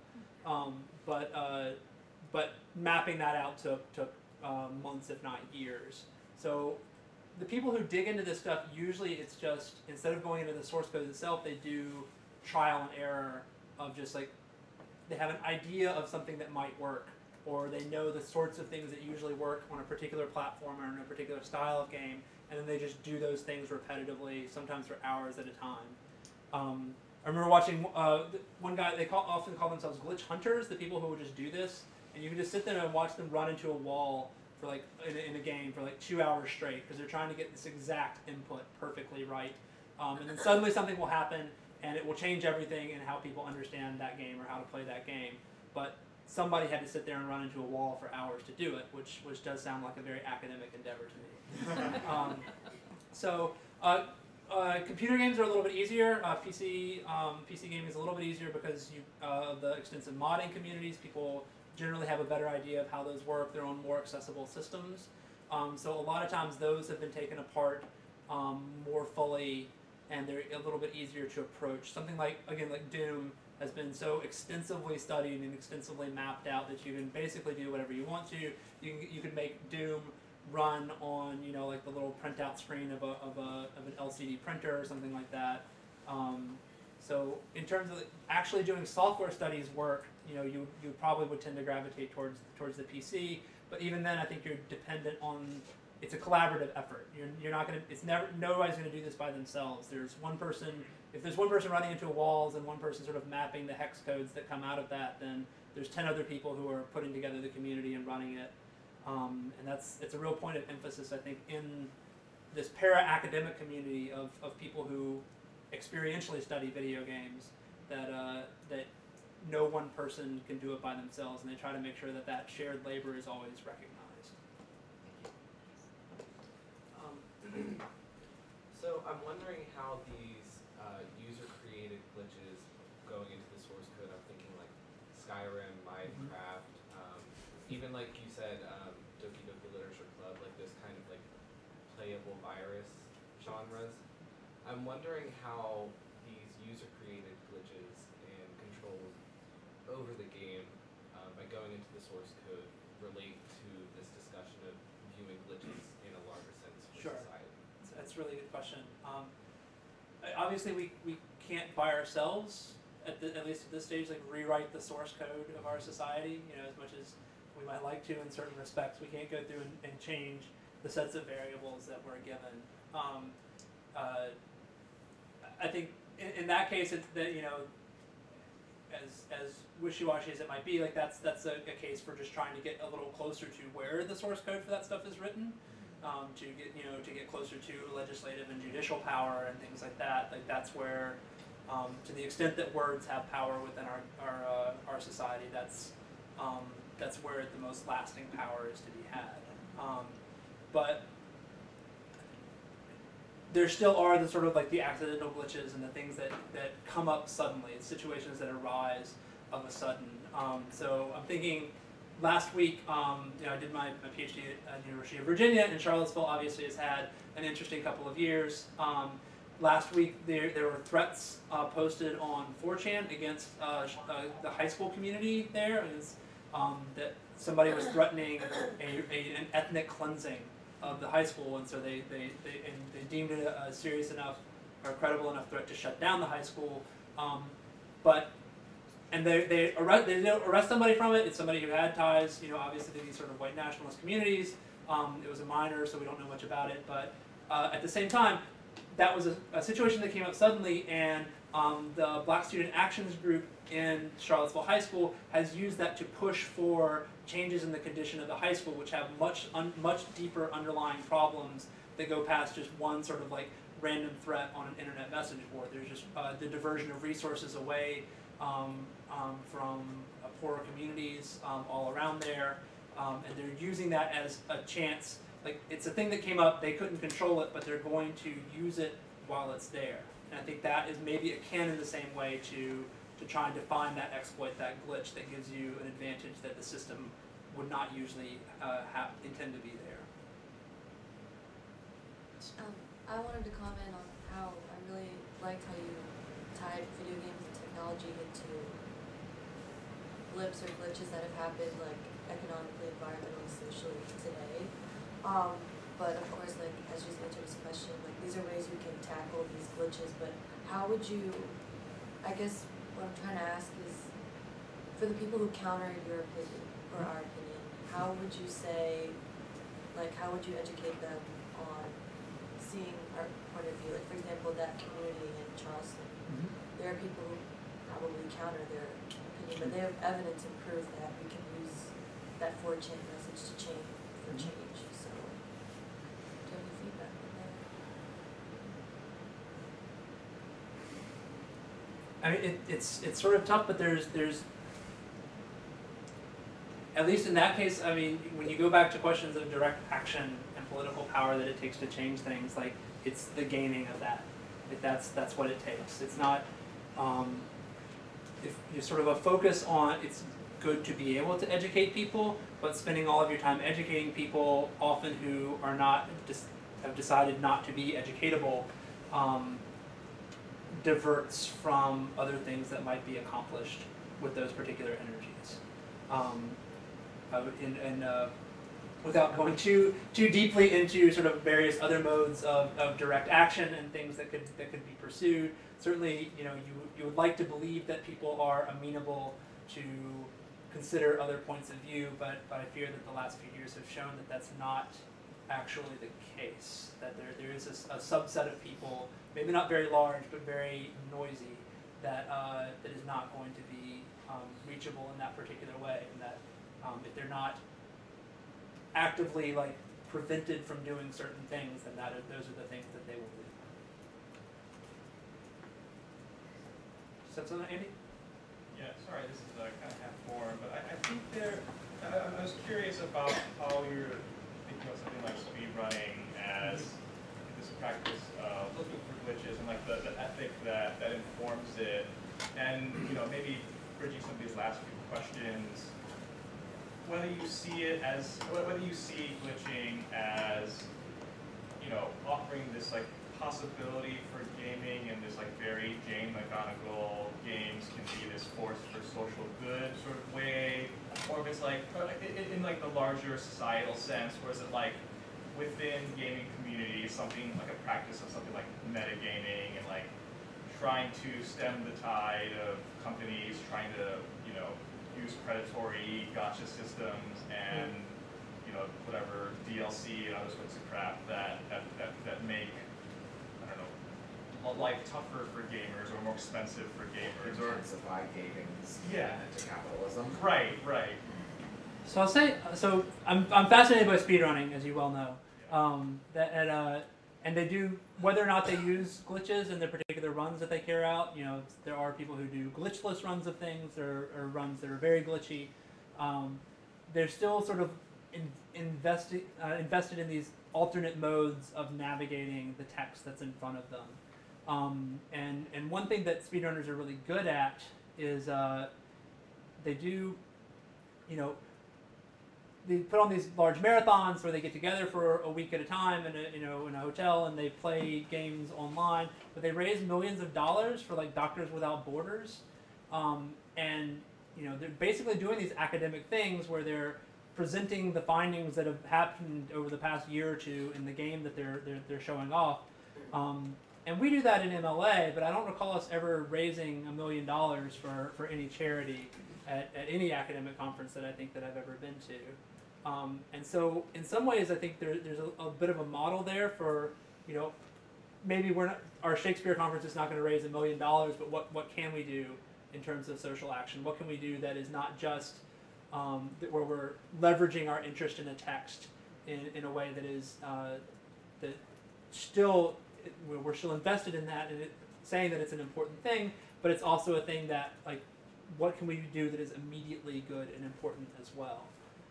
but mapping that out took months, if not years. So the people who dig into this stuff, usually it's just, instead of going into the source code itself, they do trial and error of just like, they have an idea of something that might work, or they know the sorts of things that usually work on a particular platform or in a particular style of game, and then they just do those things repetitively, sometimes for hours at a time. I remember watching one guy, they often call themselves glitch hunters, the people who would just do this, and you can just sit there and watch them run into a wall for like in a game for like 2 hours straight, because they're trying to get this exact input perfectly right, and then suddenly something will happen and it will change everything in how people understand that game or how to play that game. But somebody had to sit there and run into a wall for hours to do it, which does sound like a very academic endeavor to me. Computer games are a little bit easier. PC gaming is a little bit easier because of the extensive modding communities. People generally have a better idea of how those work. They're on more accessible systems. So a lot of times those have been taken apart more fully, and they're a little bit easier to approach. Something like Doom has been so extensively studied and extensively mapped out that you can basically do whatever you want to. You can make Doom run on like the little printout screen of an LCD printer or something like that. So in terms of actually doing software studies work, you probably would tend to gravitate towards the PC. But even then, I think you're dependent on. It's a collaborative effort. You're not gonna. Nobody's gonna do this by themselves. There's one person. If there's one person running into walls and one person sort of mapping the hex codes that come out of that, then there's 10 other people who are putting together the community and running it. And it's a real point of emphasis, I think, in this para-academic community of people who experientially study video games, that no one person can do it by themselves, and they try to make sure that that shared labor is always recognized. So I'm wondering how these user-created glitches going into the source code. I'm thinking like Skyrim, Minecraft, even like you said, Doki Doki Literature Club, like this kind of like playable virus genres. I'm wondering how these user-created glitches and controls over the game by going into the source code relate to this discussion of viewing glitches in a larger sense for Sure. society. That's a really good question. Obviously, we can't by ourselves, at least at this stage, like rewrite the source code of our society. As much as we might like to in certain respects, we can't go through and change the sets of variables that we're given. I think in that case, it's that as wishy-washy as it might be, like that's a case for just trying to get a little closer to where the source code for that stuff is written. To get closer to legislative and judicial power and things like that. Like that's where, to the extent that words have power within our society, that's where the most lasting power is to be had. But there still are the sort of like the accidental glitches and the things that come up suddenly, situations that arise of a sudden. So I'm thinking. Last week, I did my PhD at the University of Virginia, and Charlottesville obviously has had an interesting couple of years. Last week, there were threats posted on 4chan against the high school community there. That somebody was threatening an ethnic cleansing of the high school, and so they deemed it a serious enough or credible enough threat to shut down the high school. And they don't arrest somebody from it. It's somebody who had ties, obviously to these sort of white nationalist communities. It was a minor, so we don't know much about it. But at the same time, that was a situation that came up suddenly, and the Black Student Actions Group in Charlottesville High School has used that to push for changes in the condition of the high school, which have much deeper underlying problems that go past just one sort of like random threat on an internet message board. There's just the diversion of resources away from poorer communities all around there, and they're using that as a chance. Like it's a thing that came up, they couldn't control it, but they're going to use it while it's there. And I think that is maybe akin in the same way to trying to find that exploit, that glitch that gives you an advantage that the system would not usually intend to be there. I wanted to comment on how I really liked how you tied video games and technology into blips or glitches that have happened like economically, environmentally, socially today. But of course, like as you answered this question, like these are ways you can tackle these glitches, but how would you, I guess what I'm trying to ask is, for the people who counter your opinion or our opinion, how would you say, like how would you educate them on seeing our point of view? Like for example, that community in Charleston, there are people who probably counter their opinion, but they have evidence and proof that we can use that 4chan message to change for change. So, do you have any feedback on that? I mean, it's sort of tough, but there's at least in that case, I mean, when you go back to questions of direct action and political power that it takes to change things, like it's the gaining of that. That's what it takes. It's not if you sort of a focus on it's good to be able to educate people, but spending all of your time educating people, often who are not have decided not to be educatable, diverts from other things that might be accomplished with those particular energies. Without going too deeply into sort of various other modes of direct action and things that could be pursued, certainly you would like to believe that people are amenable to consider other points of view, but I fear that the last few years have shown that that's not actually the case. That there is a subset of people, maybe not very large but very noisy, that is not going to be reachable in that particular way, and that if they're not actively like prevented from doing certain things, then those are the things that they will do. Is that something, Andy? Yeah, sorry, this is kind of half form, but I think I was curious about how you're thinking about something like speed running as this practice of looking for glitches and like the ethic that informs it, and maybe bridging some of these last few questions, whether you see glitching as offering this like possibility for gaming and this like very Jane McGonigal games can be this force for social good sort of way, or if it's like in like the larger societal sense, or is it like within gaming communities something like a practice of something like metagaming and like trying to stem the tide of companies trying to use predatory gotcha systems and whatever DLC and other sorts of crap that make, I don't know, life tougher for gamers or more expensive for gamers, or Intensify gaming's Yeah. commitment to capitalism. right. So I'll say, so I'm fascinated by speedrunning, as you well know. And they do, whether or not they use glitches in the particular runs that they carry out, there are people who do glitchless runs of things or runs that are very glitchy. They're still sort of invested in these alternate modes of navigating the text that's in front of them. And one thing that speedrunners are really good at is they do, they put on these large marathons where they get together for a week at a time in a hotel, and they play games online. But they raise millions of dollars for like Doctors Without Borders, and they're basically doing these academic things where they're presenting the findings that have happened over the past year or two in the game that they're showing off. And we do that in MLA, but I don't recall us ever raising $1 million for any charity at any academic conference that I think that I've ever been to. And so in some ways I think there's a bit of a model there for, maybe our Shakespeare conference is not going to raise $1 million, but what can we do in terms of social action? What can we do that is not just where we're leveraging our interest in a text in a way that is that still we're still invested in that, and saying that it's an important thing, but it's also a thing that like what can we do that is immediately good and important as well.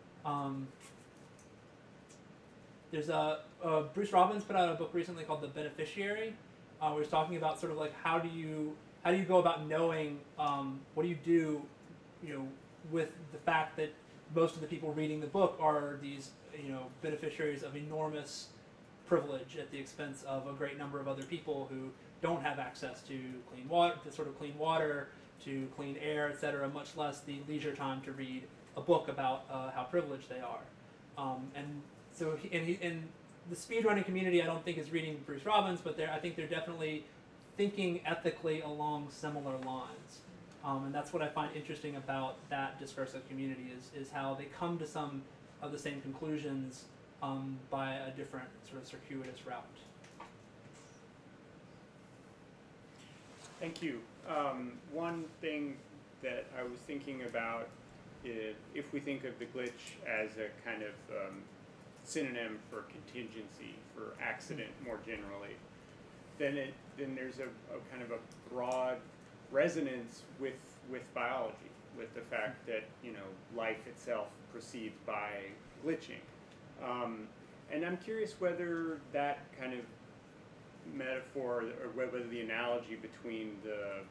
There's Bruce Robbins put out a book recently called The Beneficiary, where he's talking about sort of like how do you go about knowing what do you do, with the fact that most of the people reading the book are these beneficiaries of enormous privilege at the expense of a great number of other people who don't have access to clean water, to clean air, etc., much less the leisure time to read a book about how privileged they are. And so in the speedrunning community, I don't think is reading Bruce Robbins, but I think they're definitely thinking ethically along similar lines. And that's what I find interesting about that discursive community is how they come to some of the same conclusions by a different sort of circuitous route. Thank you. One thing that I was thinking about is if we think of the glitch as a kind of synonym for contingency, for accident more generally, then there's a kind of a broad resonance with biology, with the fact that life itself proceeds by glitching. And I'm curious whether that kind of metaphor, or whether the analogy between the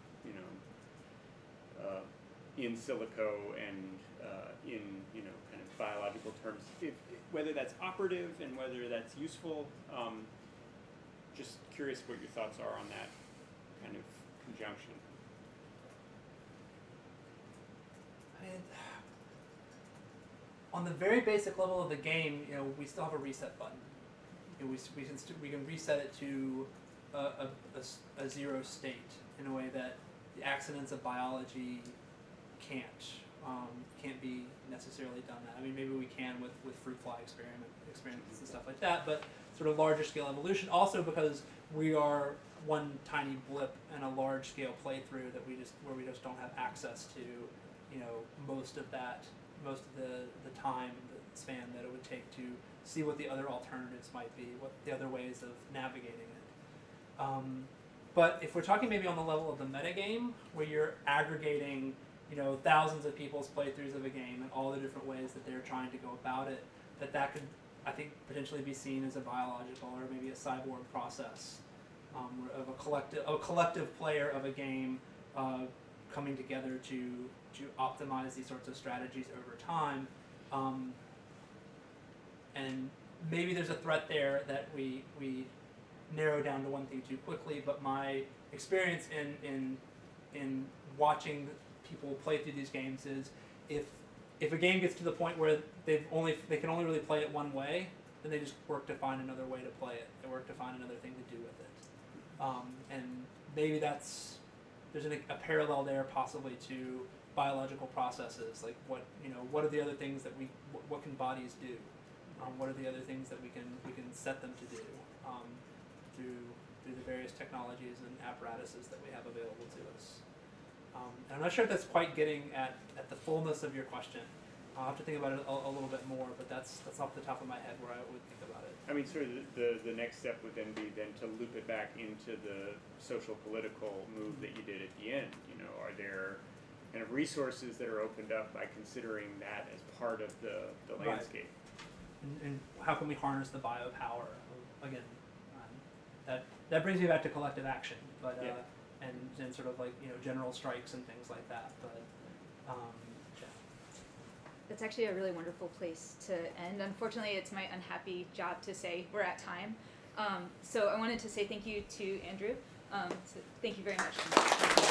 in silico and in kind of biological terms, whether that's operative and whether that's useful. Just curious what your thoughts are on that kind of conjunction. I mean, on the very basic level of the game, we still have a reset button. We can reset it to a zero state in a way that the accidents of biology can't be necessarily done that. I mean, maybe we can with fruit fly experiments and stuff like that, but sort of larger scale evolution. Also because we are one tiny blip in a large scale playthrough where we just don't have access to, most of the time, the span that it would take to see what the other alternatives might be, what the other ways of navigating it. But if we're talking maybe on the level of the metagame, where you're aggregating thousands of people's playthroughs of a game and all the different ways that they're trying to go about it, that could, I think, potentially be seen as a biological or maybe a cyborg process of a collective player of a game coming together to optimize these sorts of strategies over time. And maybe there's a threat there that we narrow down to one thing too quickly, but my experience in watching people play through these games is if a game gets to the point where they can only really play it one way, then they just work to find another way to play it. They work to find another thing to do with it. And maybe there's a parallel there possibly to biological processes, like what are the other things that what can bodies do? What are the other things that we can set them to do through the various technologies and apparatuses that we have available to us? And I'm not sure if that's quite getting at the fullness of your question. I'll have to think about it a little bit more, but that's off the top of my head where I would think about it. I mean, sort of the next step would then be to loop it back into the social political move that you did at the end. Are there kind of resources that are opened up by considering that as part of the landscape? And how can we harness the biopower? Again, that brings me back to collective action, but Yeah. and sort of like general strikes and things like that. But yeah. That's actually a really wonderful place to end. Unfortunately, it's my unhappy job to say we're at time. So I wanted to say thank you to Andrew. So thank you very much.